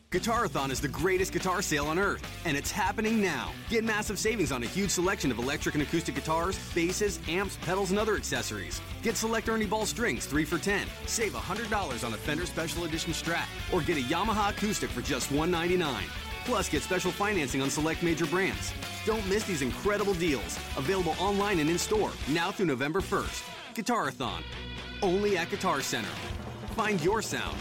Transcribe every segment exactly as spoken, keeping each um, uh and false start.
Guitarathon is the greatest guitar sale on earth, and it's happening now. Get massive savings on a huge selection of electric and acoustic guitars, basses, amps, pedals, and other accessories. Get select Ernie Ball strings, three for ten. Save one hundred dollars on a Fender Special Edition Strat, or get a Yamaha acoustic for just one hundred ninety-nine dollars. Plus, get special financing on select major brands. Don't miss these incredible deals. Available online and in-store, now through November first. Guitarathon, only at Guitar Center. Find your sound.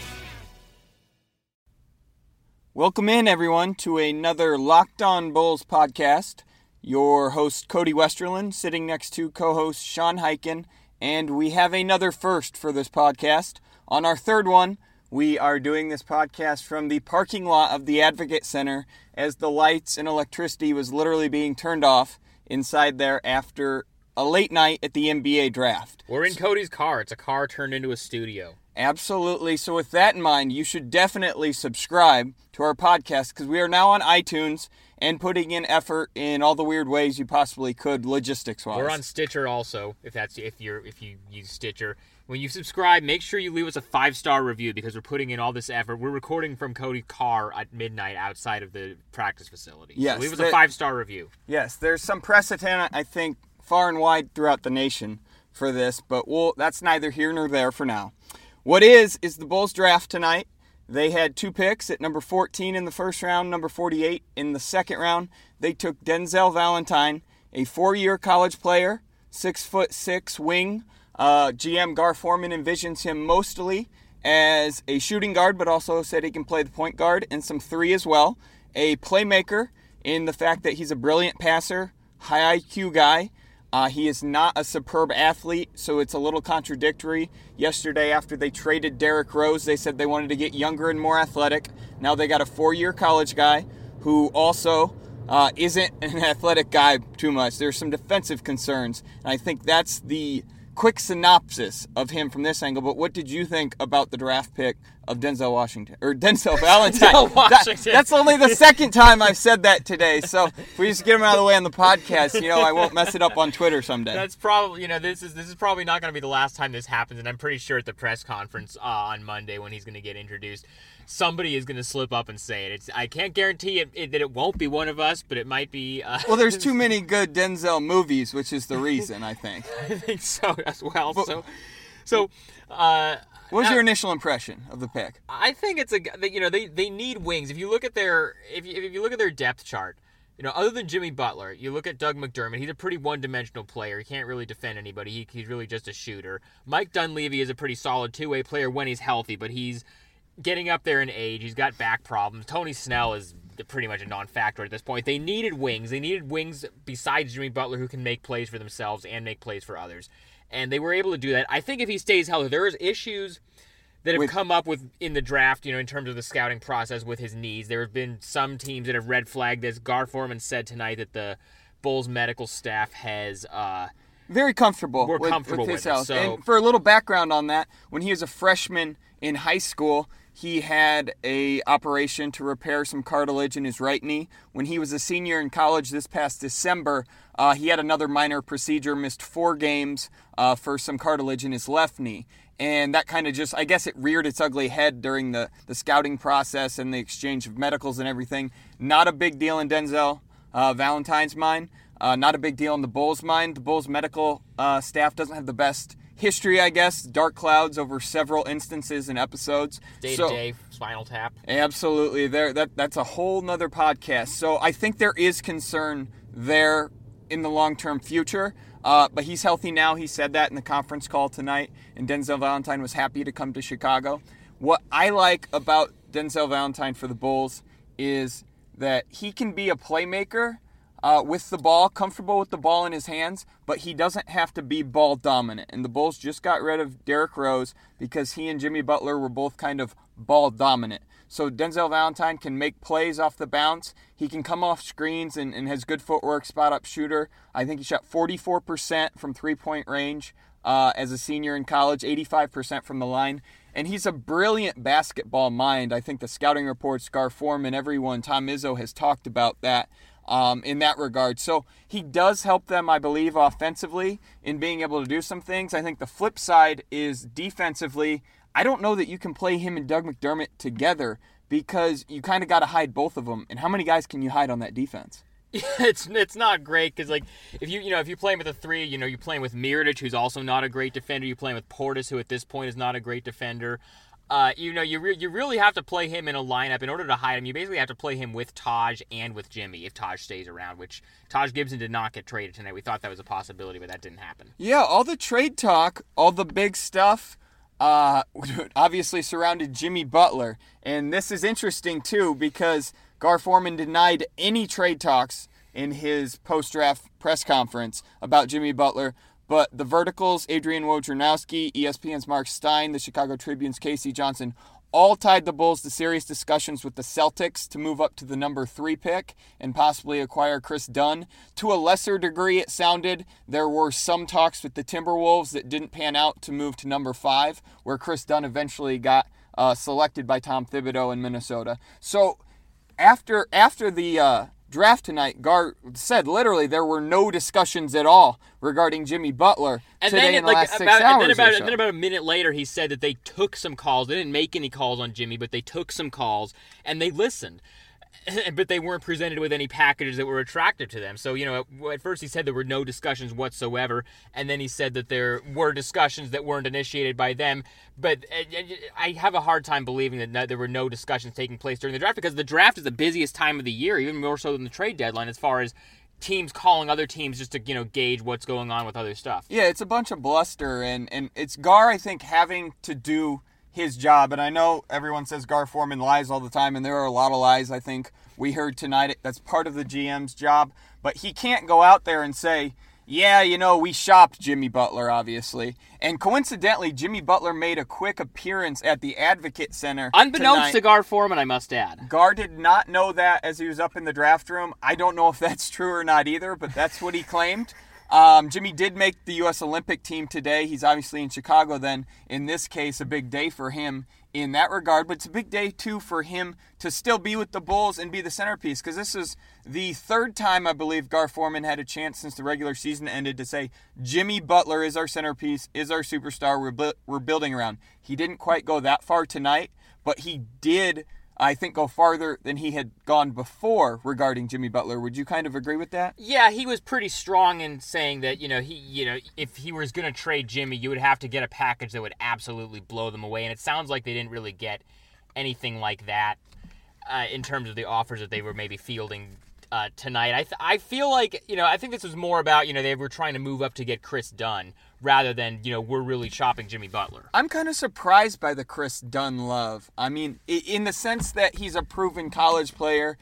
Welcome in, everyone, to another Locked On Bulls podcast. Your host, Cody Westerland, sitting next to co-host Sean Hyken, and we have another first for this podcast. On our third one, we are doing this podcast from the parking lot of the Advocate Center as the lights and electricity was literally being turned off inside there after a late night at the N B A draft. We're in Cody's car. It's a car turned into a studio. Absolutely. So with that in mind, you should definitely subscribe to our podcast because we are now on iTunes and putting in effort in all the weird ways you possibly could logistics-wise. We're on Stitcher also, if that's if you're if you use Stitcher. When you subscribe, make sure you leave us a five-star review because we're putting in all this effort. We're recording from Cody's car at midnight outside of the practice facility. Yes, so leave us that, a five-star review. Yes, there's some precedent, I think, far and wide throughout the nation for this, but we'll, that's neither here nor there for now. What is, is the Bulls draft tonight. They had two picks at number fourteen in the first round, number forty-eight in the second round. They took Denzel Valentine, a four-year college player, six foot six wing. Uh, G M Gar Forman envisions him mostly as a shooting guard, but also said he can play the point guard and some three as well. A playmaker in the fact that he's a brilliant passer, high I Q guy. Uh, he is not a superb athlete, so it's a little contradictory. Yesterday, after they traded Derrick Rose, they said they wanted to get younger and more athletic. Now they got a four-year college guy who also uh, isn't an athletic guy too much. There's some defensive concerns, and I think that's the quick synopsis of him from this angle. But what did you think about the draft pick of Denzel Washington or Denzel Valentine? Denzel Washington. That, that's only the second time I've said that today. So if we just get him out of the way on the podcast, you know, I won't mess it up on Twitter someday. That's probably, you know, this is this is probably not going to be the last time this happens, and I'm pretty sure at the press conference uh, on Monday when he's going to get introduced, somebody is going to slip up and say it. It's I can't guarantee it, it, that it won't be one of us, but it might be. Uh, well, there's too many good Denzel movies, which is the reason, I think. I think so as well. But, so, so. Uh, What was now, your initial impression of the pick? I think it's a you know they, they need wings. If you look at their if you, if you look at their depth chart, you know other than Jimmy Butler, you look at Doug McDermott. He's a pretty one-dimensional player. He can't really defend anybody. He, he's really just a shooter. Mike Dunleavy is a pretty solid two-way player when he's healthy, but he's getting up there in age. He's got back problems. Tony Snell is pretty much a non-factor at this point. They needed wings. They needed wings besides Jimmy Butler who can make plays for themselves and make plays for others. And they were able to do that. I think if he stays healthy, there is issues that have with, come up with in the draft, you know, in terms of the scouting process with his knees. There have been some teams that have red flagged this. Gar Forman said tonight that the Bulls medical staff has uh, very comfortable, more with, comfortable with his with health. It, so. And for a little background on that, when he was a freshman in high school, he had a operation to repair some cartilage in his right knee. When he was a senior in college this past December, uh, he had another minor procedure, missed four games uh, for some cartilage in his left knee. And that kind of just, I guess it reared its ugly head during the, the scouting process and the exchange of medicals and everything. Not a big deal in Denzel uh, Valentine's mind. Uh, not a big deal in the Bulls' mind. The Bulls' medical uh, staff doesn't have the best history, I guess. Dark clouds over several instances and episodes. Day-to-day so, spinal tap. Absolutely. There, that That's a whole nother podcast. So I think there is concern there in the long-term future. Uh, but he's healthy now. He said that in the conference call tonight. And Denzel Valentine was happy to come to Chicago. What I like about Denzel Valentine for the Bulls is that he can be a playmaker uh, with the ball, comfortable with the ball in his hands, but he doesn't have to be ball dominant. And the Bulls just got rid of Derrick Rose because he and Jimmy Butler were both kind of ball dominant. So Denzel Valentine can make plays off the bounce. He can come off screens and, and has good footwork, spot-up shooter. I think he shot forty-four percent from three-point range uh, as a senior in college, eighty-five percent from the line. And he's a brilliant basketball mind. I think the scouting reports, Gar Forman, everyone, Tom Izzo has talked about that um, in that regard. So he does help them, I believe, offensively in being able to do some things. I think the flip side is defensively, I don't know that you can play him and Doug McDermott together because you kind of got to hide both of them. And how many guys can you hide on that defense? It's it's not great because, like, if you you know if you're playing with a three, you know you're playing with Mirotic, who's also not a great defender. You're playing with Portis, who at this point is not a great defender. Uh, you know you re- you really have to play him in a lineup in order to hide him. You basically have to play him with Taj and with Jimmy if Taj stays around. Which Taj Gibson did not get traded tonight. We thought that was a possibility, but that didn't happen. Yeah, all the trade talk, all the big stuff. Uh, obviously surrounded Jimmy Butler, and this is interesting too because Gar Forman denied any trade talks in his post-draft press conference about Jimmy Butler, but the Verticals, Adrian Wojnarowski, E S P N's Mark Stein, the Chicago Tribune's Casey Johnson, all tied the Bulls to serious discussions with the Celtics to move up to the number three pick and possibly acquire Chris Dunn. To a lesser degree, it sounded there were some talks with the Timberwolves that didn't pan out to move to number five, where Chris Dunn eventually got uh, selected by Tom Thibodeau in Minnesota. So after after the uh, draft tonight, Gar said literally there were no discussions at all regarding Jimmy Butler and today then, in the like, last six about, hours and then about, or so. And then about a minute later, he said that they took some calls. They didn't make any calls on Jimmy, but they took some calls, and they listened. But they weren't presented with any packages that were attractive to them. So, you know, at, at first he said there were no discussions whatsoever, and then he said that there were discussions that weren't initiated by them. But I have a hard time believing that no, there were no discussions taking place during the draft, because the draft is the busiest time of the year, even more so than the trade deadline, as far as teams calling other teams just to, you know, gauge what's going on with other stuff. Yeah, it's a bunch of bluster, and, and it's Gar, I think, having to do his job. And I know everyone says Gar Forman lies all the time, and there are a lot of lies, I think, we heard tonight. That's part of the G M's job. But he can't go out there and say, yeah, you know, we shopped Jimmy Butler, obviously. And coincidentally, Jimmy Butler made a quick appearance at the Advocate Center Unbeknownst tonight. to Gar Forman, I must add. Gar did not know that as he was up in the draft room. I don't know if that's true or not either, but that's what he claimed. Um, Jimmy did make the U S Olympic team today. He's obviously in Chicago then. In this case, a big day for him in that regard. But it's a big day, too, for him to still be with the Bulls and be the centerpiece. Because this is the third time, I believe, Gar Forman had a chance since the regular season ended to say, Jimmy Butler is our centerpiece, is our superstar we're, bu- we're building around. He didn't quite go that far tonight, but he did, I think, go farther than he had gone before regarding Jimmy Butler. Would you kind of agree with that? Yeah, he was pretty strong in saying that, you know, he, you know, if he was going to trade Jimmy, you would have to get a package that would absolutely blow them away. And it sounds like they didn't really get anything like that uh, in terms of the offers that they were maybe fielding uh, tonight. I th- I feel like, you know, I think this was more about, you know, they were trying to move up to get Chris Dunn rather than, you know, we're really shopping Jimmy Butler. I'm kind of surprised by the Chris Dunn love. I mean, in the sense that he's a proven college player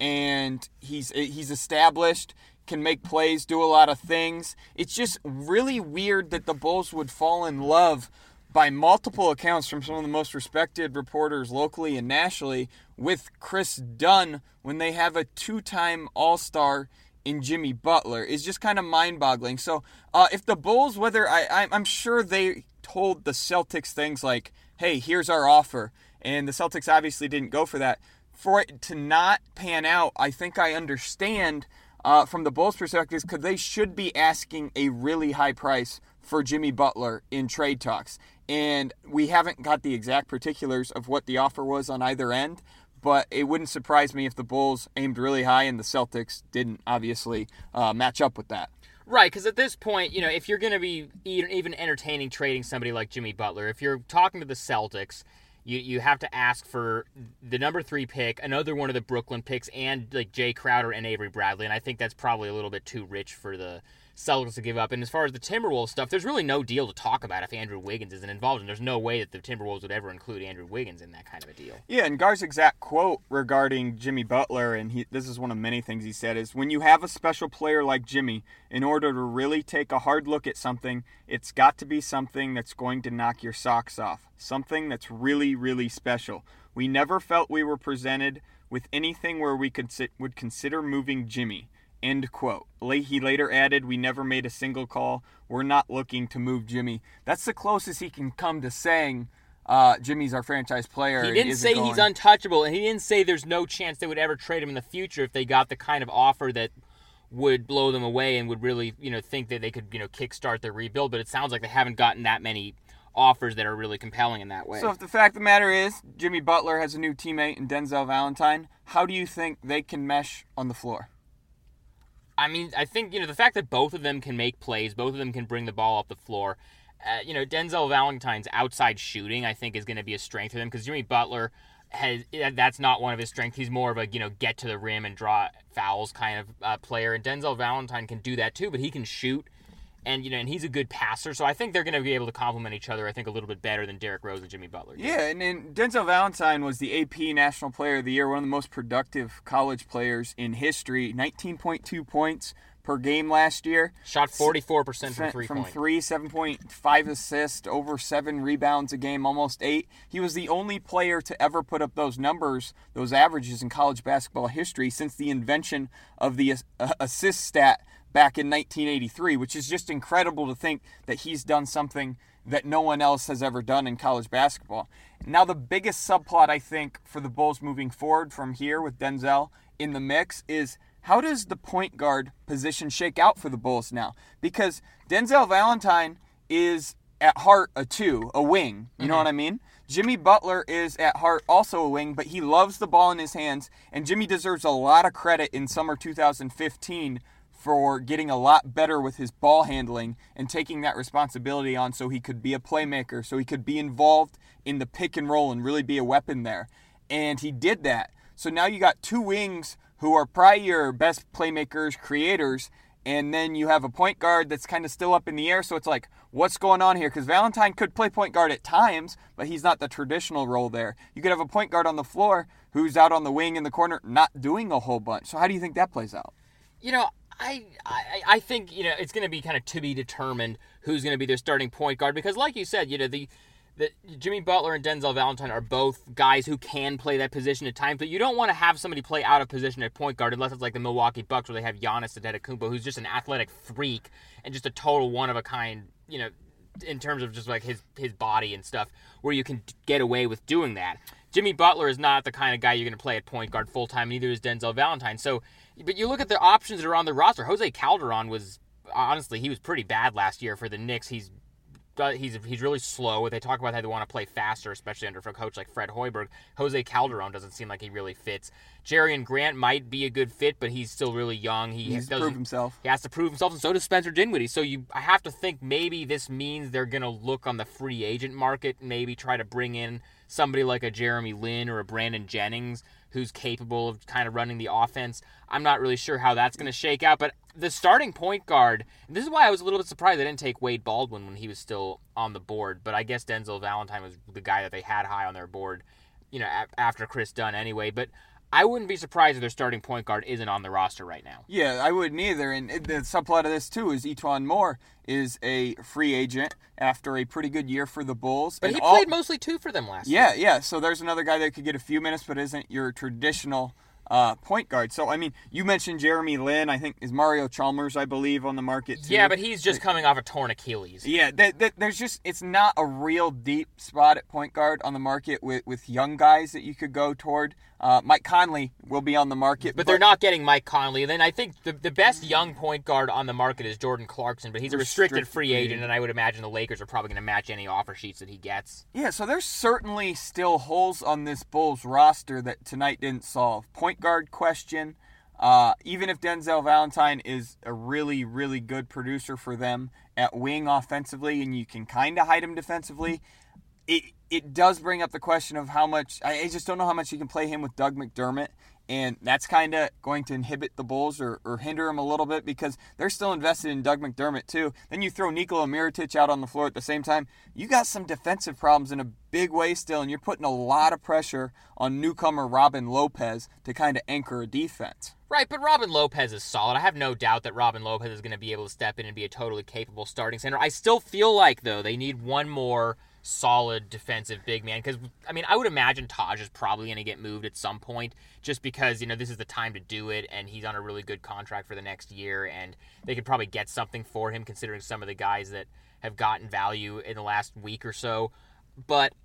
and he's he's established, can make plays, do a lot of things. It's just really weird that the Bulls would fall in love by multiple accounts from some of the most respected reporters locally and nationally with Chris Dunn when they have a two-time All-Star in Jimmy Butler. Is just kind of mind-boggling. So uh, if the Bulls, whether I, I'm sure they told the Celtics things like, hey, here's our offer, and the Celtics obviously didn't go for that. For it to not pan out, I think I understand uh, from the Bulls' perspective, because they should be asking a really high price for Jimmy Butler in trade talks. And we haven't got the exact particulars of what the offer was on either end, but it wouldn't surprise me if the Bulls aimed really high and the Celtics didn't obviously uh, match up with that. Right, because at this point, you know, if you're going to be even entertaining trading somebody like Jimmy Butler, if you're talking to the Celtics, you you have to ask for the number three pick, another one of the Brooklyn picks, and like Jay Crowder and Avery Bradley, and I think that's probably a little bit too rich for the Celtics to give up. And as far as the Timberwolves stuff, there's really no deal to talk about if Andrew Wiggins isn't involved, and there's no way that the Timberwolves would ever include Andrew Wiggins in that kind of a deal. Yeah, and Gar's exact quote regarding Jimmy Butler, and he, this is one of many things he said, is when you have a special player like Jimmy, in order to really take a hard look at something, it's got to be something that's going to knock your socks off, something that's really, really special. We never felt we were presented with anything where we could sit, would consider moving Jimmy. End quote. He later added, we never made a single call. We're not looking to move Jimmy. That's the closest he can come to saying uh, Jimmy's our franchise player. He didn't say going. he's untouchable, and he didn't say there's no chance they would ever trade him in the future if they got the kind of offer that would blow them away and would really, you know, think that they could, you know, kickstart their rebuild. But it sounds like they haven't gotten that many offers that are really compelling in that way. So if the fact of the matter is Jimmy Butler has a new teammate in Denzel Valentine, how do you think they can mesh on the floor? I mean, I think, you know, the fact that both of them can make plays, both of them can bring the ball up the floor, uh, you know, Denzel Valentine's outside shooting, I think, is going to be a strength for them because Jimmy Butler, has that's not one of his strengths. He's more of a, you know, get to the rim and draw fouls kind of uh, player, and Denzel Valentine can do that too, but he can shoot. And, you know, and he's a good passer, so I think they're going to be able to complement each other, I think, a little bit better than Derrick Rose and Jimmy Butler did. Yeah, and, and Denzel Valentine was the A P National Player of the Year, one of the most productive college players in history. nineteen point two points per game last year. Shot forty-four percent from three From point. three, seven point five assists, over seven rebounds a game, almost eight. He was the only player to ever put up those numbers, those averages in college basketball history since the invention of the uh, assist stat back in nineteen eighty-three, which is just incredible to think that he's done something that no one else has ever done in college basketball. Now, the biggest subplot, I think, for the Bulls moving forward from here with Denzel in the mix is how does the point guard position shake out for the Bulls now? Because Denzel Valentine is at heart a two, a wing. You mm-hmm. know what I mean? Jimmy Butler is at heart also a wing, but he loves the ball in his hands, and Jimmy deserves a lot of credit in summer two thousand fifteen for getting a lot better with his ball handling and taking that responsibility on so he could be a playmaker, so he could be involved in the pick and roll and really be a weapon there. And he did that. So now you got two wings who are probably your best playmakers, creators, and then you have a point guard that's kind of still up in the air. So it's like, what's going on here? Because Valentine could play point guard at times, but he's not the traditional role there. You could have a point guard on the floor who's out on the wing in the corner not doing a whole bunch. So how do you think that plays out? You know, I, I I think, you know, it's going to be kind of to be determined who's going to be their starting point guard because, like you said, you know, the, the Jimmy Butler and Denzel Valentine are both guys who can play that position at times, but you don't want to have somebody play out of position at point guard unless it's like the Milwaukee Bucks where they have Giannis Antetokounmpo, who's just an athletic freak and just a total one-of-a-kind, you know, in terms of just like his, his body and stuff, where you can get away with doing that. Jimmy Butler is not the kind of guy you're going to play at point guard full-time, neither is Denzel Valentine. So, but you look at the options that are on the roster. Jose Calderon was, honestly, he was pretty bad last year for the Knicks. He's he's he's really slow. They talk about how they want to play faster, especially under a coach like Fred Hoiberg. Jose Calderon doesn't seem like he really fits. Jerian Grant might be a good fit, but he's still really young. He He's to prove himself. He has to prove himself, and so does Spencer Dinwiddie. So you, I have to think maybe this means they're going to look on the free agent market, maybe try to bring in somebody like a Jeremy Lin or a Brandon Jennings who's capable of kind of running the offense. I'm not really sure how that's going to shake out, but the starting point guard, and this is why I was a little bit surprised they didn't take Wade Baldwin when he was still on the board, but I guess Denzel Valentine was the guy that they had high on their board, you know, after Chris Dunn anyway, but I wouldn't be surprised if their starting point guard isn't on the roster right now. Yeah, I wouldn't either. And the subplot of this, too, is Etuan Moore is a free agent after a pretty good year for the Bulls. But and he all... played mostly two for them last yeah, year. Yeah, yeah. So there's another guy that could get a few minutes but isn't your traditional uh, point guard. So, I mean, you mentioned Jeremy Lin. I think is Mario Chalmers, I believe, on the market, too. Yeah, but he's just coming off a torn Achilles. Yeah, that, that, there's just, it's not a real deep spot at point guard on the market with, with young guys that you could go toward. Uh, Mike Conley will be on the market. But, but they're not getting Mike Conley. And then I think the the best young point guard on the market is Jordan Clarkson, but he's a restricted, restricted free agent, and I would imagine the Lakers are probably going to match any offer sheets that he gets. Yeah, so there's certainly still holes on this Bulls roster that tonight didn't solve. Point guard question. Uh, even if Denzel Valentine is a really, really good producer for them at wing offensively, and you can kind of hide him defensively, it it does bring up the question of how much, I just don't know how much you can play him with Doug McDermott, and that's kind of going to inhibit the Bulls or, or hinder them a little bit because they're still invested in Doug McDermott too. Then you throw Nikola Mirotic out on the floor at the same time. You got some defensive problems in a big way still, and you're putting a lot of pressure on newcomer Robin Lopez to kind of anchor a defense. Right, but Robin Lopez is solid. I have no doubt that Robin Lopez is going to be able to step in and be a totally capable starting center. I still feel like, though, they need one more solid defensive big man because, I mean, I would imagine Taj is probably going to get moved at some point just because, you know, this is the time to do it, and he's on a really good contract for the next year, and they could probably get something for him considering some of the guys that have gotten value in the last week or so. But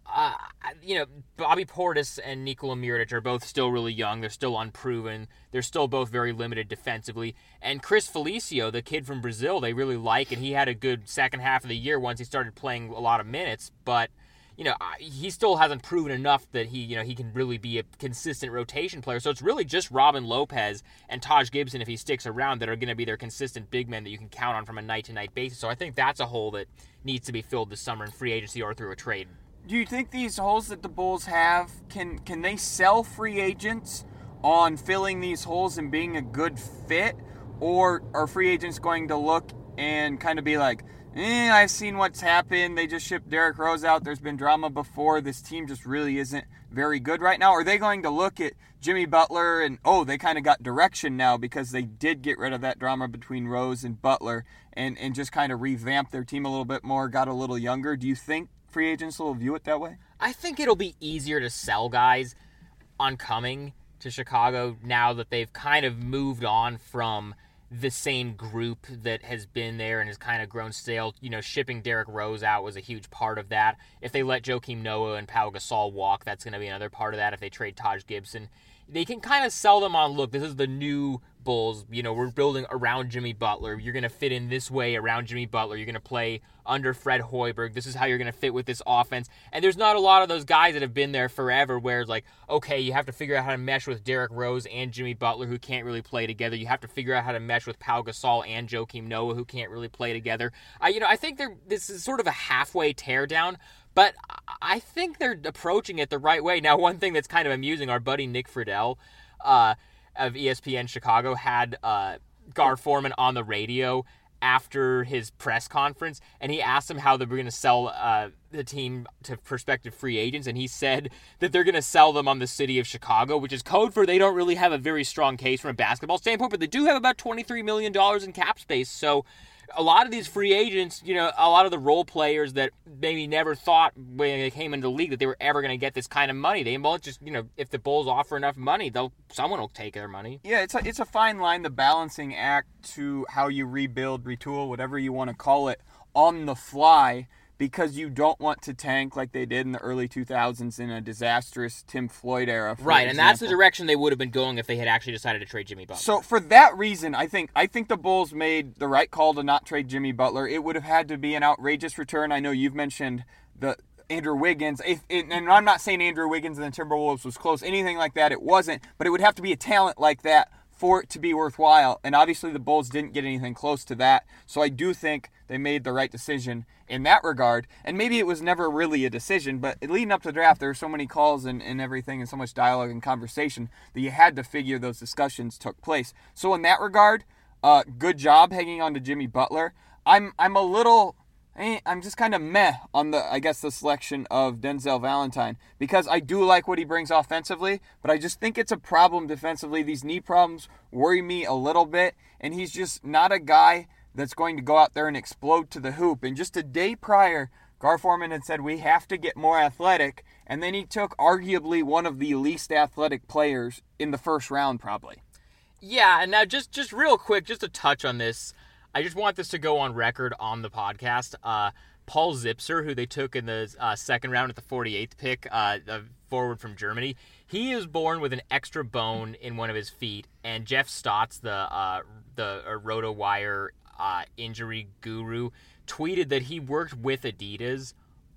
Uh, you know, Bobby Portis and Nikola Mirotic are both still really young. They're still unproven. They're still both very limited defensively. And Chris Felicio, the kid from Brazil, they really like, and he had a good second half of the year once he started playing a lot of minutes. But, you know, he still hasn't proven enough that he, you know, he can really be a consistent rotation player. So it's really just Robin Lopez and Taj Gibson, if he sticks around, that are going to be their consistent big men that you can count on from a night-to-night basis. So I think that's a hole that needs to be filled this summer in free agency or through a trade. Do you think these holes that the Bulls have, can can they sell free agents on filling these holes and being a good fit? Or are free agents going to look and kind of be like, eh, I've seen what's happened. They just shipped Derrick Rose out. There's been drama before. This team just really isn't very good right now. Are they going to look at Jimmy Butler and, oh, they kind of got direction now because they did get rid of that drama between Rose and Butler and, and just kind of revamp their team a little bit more, got a little younger? Do you think free agents will view it that way? I think it'll be easier to sell guys on coming to Chicago now that they've kind of moved on from the same group that has been there and has kind of grown stale. You know, shipping Derrick Rose out was a huge part of that. If they let Joakim Noah and Pau Gasol walk, that's going to be another part of that. If they trade Taj Gibson, they can kind of sell them on, look, this is the new Bulls. You know, we're building around Jimmy Butler. You're going to fit in this way around Jimmy Butler. You're going to play under Fred Hoiberg. This is how you're going to fit with this offense. And there's not a lot of those guys that have been there forever where it's like, okay, you have to figure out how to mesh with Derrick Rose and Jimmy Butler, who can't really play together. You have to figure out how to mesh with Pau Gasol and Joakim Noah, who can't really play together. I, you know, I think they're, this is sort of a halfway teardown, but I think they're approaching it the right way. Now, one thing that's kind of amusing, our buddy Nick Friedel, uh, of E S P N Chicago, had uh, Gar Forman on the radio after his press conference, and he asked him how they were going to sell uh, the team to prospective free agents, and he said that they're going to sell them on the city of Chicago, which is code for they don't really have a very strong case from a basketball standpoint, but they do have about twenty-three million dollars in cap space, so a lot of these free agents, you know, a lot of the role players that maybe never thought when they came into the league that they were ever going to get this kind of money. They won't just, you know, if the Bulls offer enough money, they'll someone will take their money. Yeah, it's a, it's a fine line, the balancing act to how you rebuild, retool, whatever you want to call it, on the fly, because you don't want to tank like they did in the early two thousands in a disastrous Tim Floyd era. Right, example. And that's the direction they would have been going if they had actually decided to trade Jimmy Butler. So for that reason, I think I think the Bulls made the right call to not trade Jimmy Butler. It would have had to be an outrageous return. I know you've mentioned the Andrew Wiggins, if, and I'm not saying Andrew Wiggins and the Timberwolves was close, anything like that, it wasn't, but it would have to be a talent like that for it to be worthwhile, and obviously the Bulls didn't get anything close to that, so I do think they made the right decision in that regard, and maybe it was never really a decision, but leading up to the draft, there were so many calls and, and everything, and so much dialogue and conversation that you had to figure those discussions took place. So in that regard, uh, good job hanging on to Jimmy Butler. I'm I'm a little... I'm just kind of meh on the, I guess, the selection of Denzel Valentine, because I do like what he brings offensively, but I just think it's a problem defensively. These knee problems worry me a little bit, and he's just not a guy that's going to go out there and explode to the hoop. And just a day prior, Gar Forman had said we have to get more athletic, and then he took arguably one of the least athletic players in the first round probably. Yeah, and now just, just real quick, just to touch on this, I just want this to go on record on the podcast. Uh, Paul Zipser, who they took in the uh, second round at the forty-eighth pick, uh, a forward from Germany, he is born with an extra bone in one of his feet. And Jeff Stotts, the uh, the uh, RotoWire uh, injury guru, tweeted that he worked with Adidas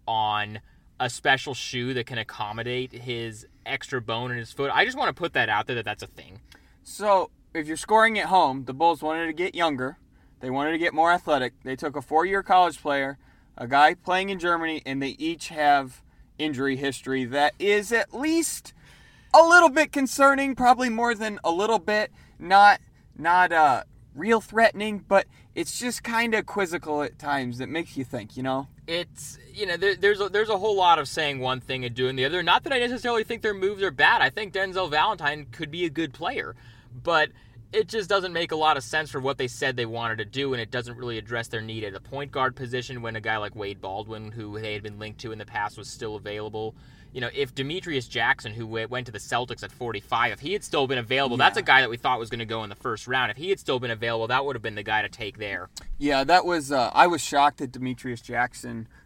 on a special shoe that can accommodate his extra bone in his foot. I just want to put that out there that that's a thing. So if you're scoring at home, the Bulls wanted to get younger. They wanted to get more athletic. They took a four-year college player, a guy playing in Germany, and they each have injury history that is at least a little bit concerning, probably more than a little bit, not not uh, real threatening, but it's just kind of quizzical at times that makes you think, you know? It's, you know, there, there's, a, there's a whole lot of saying one thing and doing the other. Not that I necessarily think their moves are bad. I think Denzel Valentine could be a good player, but it just doesn't make a lot of sense for what they said they wanted to do, and it doesn't really address their need at a point guard position when a guy like Wade Baldwin, who they had been linked to in the past, was still available. You know, if Demetrius Jackson, who went to the Celtics at forty-five, if he had still been available, yeah. That's a guy that we thought was going to go in the first round. If he had still been available, that would have been the guy to take there. Yeah, that was, uh, I was shocked that Demetrius Jackson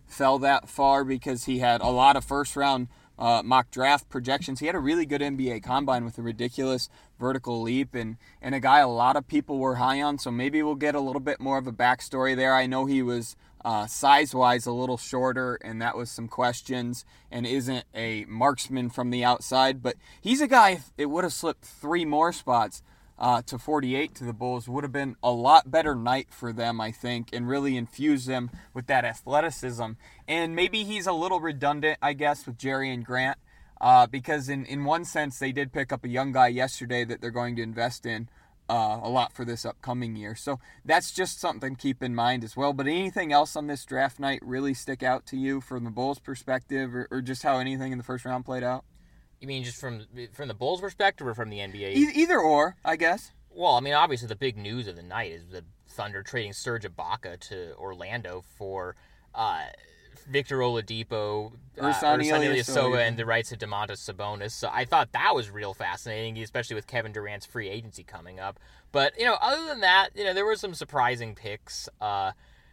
fell that far because he had a lot of first-round uh, mock draft projections. He had a really good N B A combine with a ridiculous vertical leap and, and a guy a lot of people were high on, so maybe we'll get a little bit more of a backstory there. I know he was uh, size-wise a little shorter, and that was some questions, and isn't a marksman from the outside, but he's a guy, if it would have slipped three more spots, Uh, to forty-eight to the Bulls, would have been a lot better night for them, I think, and really infuse them with that athleticism. And maybe he's a little redundant, I guess, with Jerry and Grant, uh, because in, in one sense, they did pick up a young guy yesterday that they're going to invest in uh, a lot for this upcoming year. So that's just something to keep in mind as well. But anything else on this draft night really stick out to you from the Bulls' perspective, or, or just how anything in the first round played out? You mean just from from the Bulls' perspective or from the N B A? E- either or, I guess. Well, I mean, obviously the big news of the night is the Thunder trading Serge Ibaka to Orlando for uh, Victor Oladipo, uh, Ersan Ilyasova, and the rights to Domantas Sabonis. So I thought that was real fascinating, especially with Kevin Durant's free agency coming up. But, you know, other than that, you know, there were some surprising picks. Uh,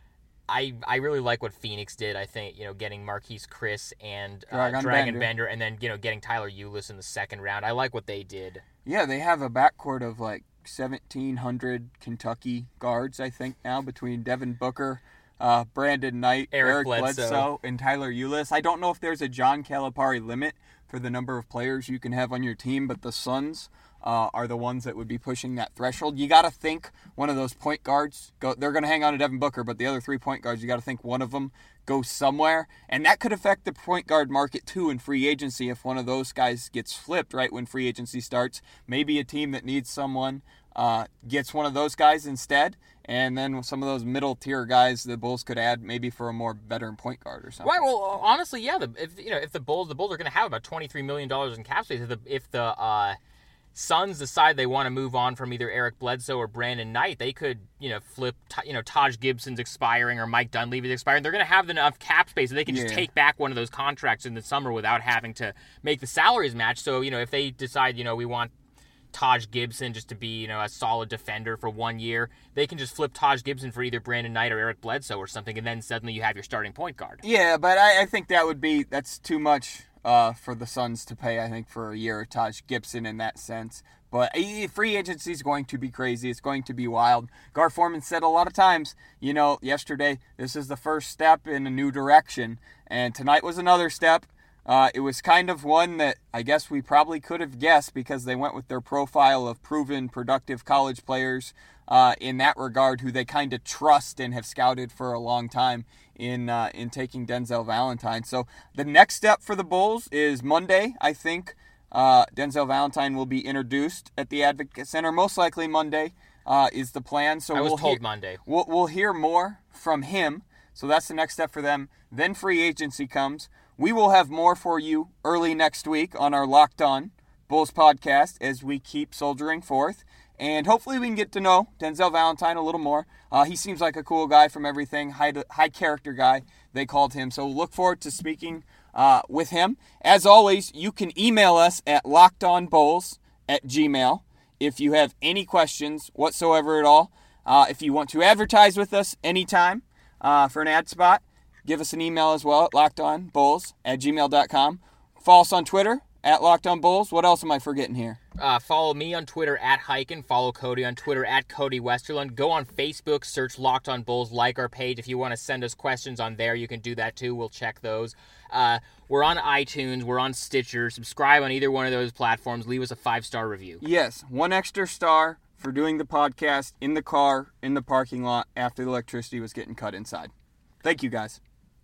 I I really like what Phoenix did. I think, you know, getting Marquise Chris and uh, Dragon, Dragon Bender. Bender, and then, you know, getting Tyler Ulis in the second round. I like what they did. Yeah, they have a backcourt of like seventeen hundred Kentucky guards, I think, now, between Devin Booker, uh, Brandon Knight, Eric Eric Bledsoe. Bledsoe, and Tyler Ulis. I don't know if there's a John Calipari limit for the number of players you can have on your team, but the Suns uh, are the ones that would be pushing that threshold. You got to think one of those point guards, go, they're going to hang on to Devin Booker, but the other three point guards, you got to think one of them goes somewhere. And that could affect the point guard market, too, in free agency if one of those guys gets flipped right when free agency starts. Maybe a team that needs someone uh, gets one of those guys instead, and then some of those middle-tier guys the Bulls could add maybe for a more veteran point guard or something. Right. Well, honestly, yeah. The, if you know, if the Bulls, the Bulls are going to have about twenty-three million dollars in cap space. If the if the uh, Suns decide they want to move on from either Eric Bledsoe or Brandon Knight, they could, you know, flip. You know, Taj Gibson's expiring or Mike Dunleavy's expiring. They're going to have enough cap space that they can just Yeah. take back one of those contracts in the summer without having to make the salaries match. So, you know, if they decide, you know, we want Taj Gibson just to be, you know, a solid defender for one year, they can just flip Taj Gibson for either Brandon Knight or Eric Bledsoe or something, and then suddenly you have your starting point guard. Yeah, but I, I think that would be, that's too much uh, for the Suns to pay, I think, for a year of Taj Gibson in that sense. But free agency is going to be crazy. It's going to be wild. Gar Forman said a lot of times, you know, yesterday, this is the first step in a new direction. And tonight was another step. Uh, it was kind of one that I guess we probably could have guessed because they went with their profile of proven, productive college players uh, in that regard who they kind of trust and have scouted for a long time in uh, in taking Denzel Valentine. So the next step for the Bulls is Monday, I think. Uh, Denzel Valentine will be introduced at the Advocate Center. Most likely Monday uh, is the plan. So I was we'll told hear, Monday. We'll, we'll hear more from him. So that's the next step for them. Then free agency comes. We will have more for you early next week on our Locked On Bulls podcast as we keep soldiering forth. And hopefully we can get to know Denzel Valentine a little more. Uh, he seems like a cool guy from everything, high, high character guy, they called him. So look forward to speaking uh, with him. As always, you can email us at lockedonbulls at gmail if you have any questions whatsoever at all. Uh, if you want to advertise with us anytime uh, for an ad spot, give us an email as well at lockedonbulls at gmail dot com. Follow us on Twitter at lockedonbulls. What else am I forgetting here? Uh, follow me on Twitter at Hyken. Follow Cody on Twitter at Cody Westerlund. Go on Facebook, search Locked On Bulls, like our page. If you want to send us questions on there, you can do that too. We'll check those. Uh, we're on iTunes. We're on Stitcher. Subscribe on either one of those platforms. Leave us a five-star review. Yes, one extra star for doing the podcast in the car, in the parking lot, after the electricity was getting cut inside. Thank you, guys.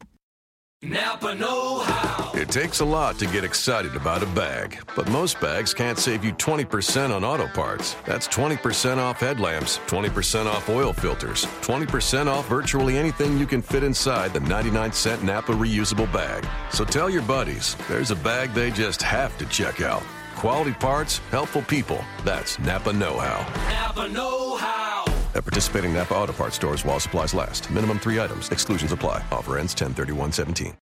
Napa know-how. It takes a lot to get excited about a bag, but most bags can't save you twenty percent on auto parts. That's twenty percent off headlamps, twenty percent off oil filters, twenty percent off virtually anything you can fit inside the ninety-nine cent Napa reusable bag. So tell your buddies, there's a bag they just have to check out. Quality parts, helpful people. That's Napa know-how. Napa know-how. At participating Napa Auto Parts stores while supplies last. Minimum three items. Exclusions apply. Offer ends ten thirty-one seventeen.